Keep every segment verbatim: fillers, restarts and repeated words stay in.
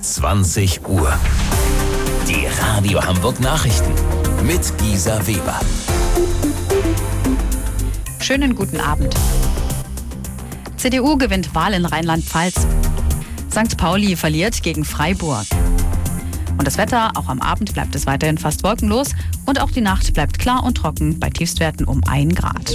zwanzig Uhr. Die Radio Hamburg Nachrichten mit Gisa Weber. Schönen guten Abend. C D U gewinnt Wahl in Rheinland-Pfalz. Sankt Pauli verliert gegen Freiburg. Und das Wetter, auch am Abend bleibt es weiterhin fast wolkenlos und auch die Nacht bleibt klar und trocken bei Tiefstwerten um ein Grad.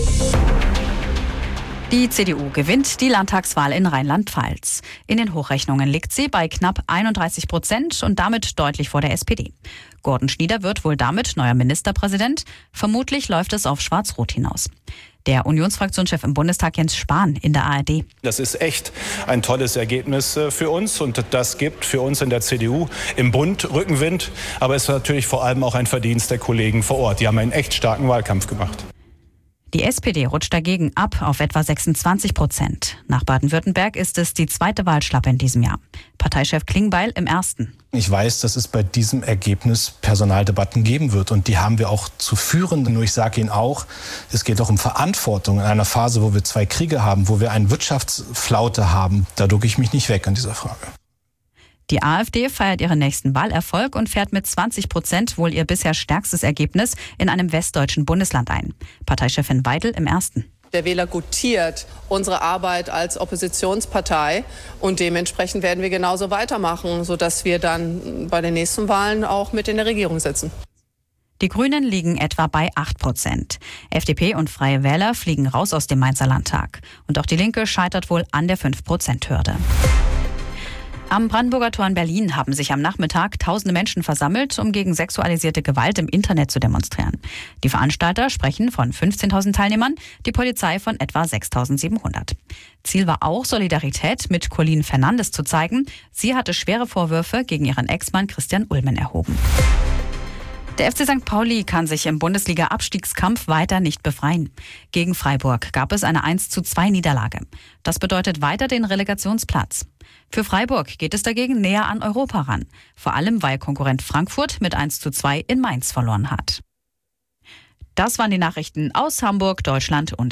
Die C D U gewinnt die Landtagswahl in Rheinland-Pfalz. In den Hochrechnungen liegt sie bei knapp einunddreißig Prozent und damit deutlich vor der S P D. Gordon Schnieder wird wohl damit neuer Ministerpräsident. Vermutlich läuft es auf Schwarz-Rot hinaus. Der Unionsfraktionschef im Bundestag Jens Spahn in der A R D. Das ist echt ein tolles Ergebnis für uns und das gibt für uns in der C D U im Bund Rückenwind. Aber es ist natürlich vor allem auch ein Verdienst der Kollegen vor Ort. Die haben einen echt starken Wahlkampf gemacht. Die S P D rutscht dagegen ab auf etwa sechsundzwanzig Prozent. Nach Baden-Württemberg ist es die zweite Wahlschlappe in diesem Jahr. Parteichef Klingbeil im ersten. Ich weiß, dass es bei diesem Ergebnis Personaldebatten geben wird und die haben wir auch zu führen. Nur ich sage Ihnen auch, es geht auch um Verantwortung in einer Phase, wo wir zwei Kriege haben, wo wir eine Wirtschaftsflaute haben. Da ducke ich mich nicht weg an dieser Frage. Die AfD feiert ihren nächsten Wahlerfolg und fährt mit zwanzig Prozent wohl ihr bisher stärkstes Ergebnis in einem westdeutschen Bundesland ein. Parteichefin Weidel im ersten. Der Wähler gutiert unsere Arbeit als Oppositionspartei und dementsprechend werden wir genauso weitermachen, sodass wir dann bei den nächsten Wahlen auch mit in der Regierung sitzen. Die Grünen liegen etwa bei acht Prozent. F D P und Freie Wähler fliegen raus aus dem Mainzer Landtag. Und auch die Linke scheitert wohl an der fünf Prozent Hürde. Am Brandenburger Tor in Berlin haben sich am Nachmittag tausende Menschen versammelt, um gegen sexualisierte Gewalt im Internet zu demonstrieren. Die Veranstalter sprechen von fünfzehntausend Teilnehmern, die Polizei von etwa sechstausendsiebenhundert. Ziel war auch, Solidarität mit Colleen Fernandes zu zeigen. Sie hatte schwere Vorwürfe gegen ihren Ex-Mann Christian Ullmann erhoben. Der F C Sankt Pauli kann sich im Bundesliga-Abstiegskampf weiter nicht befreien. Gegen Freiburg gab es eine eins zu zwei Niederlage. Das bedeutet weiter den Relegationsplatz. Für Freiburg geht es dagegen näher an Europa ran. Vor allem, weil Konkurrent Frankfurt mit eins zu zwei in Mainz verloren hat. Das waren die Nachrichten aus Hamburg, Deutschland und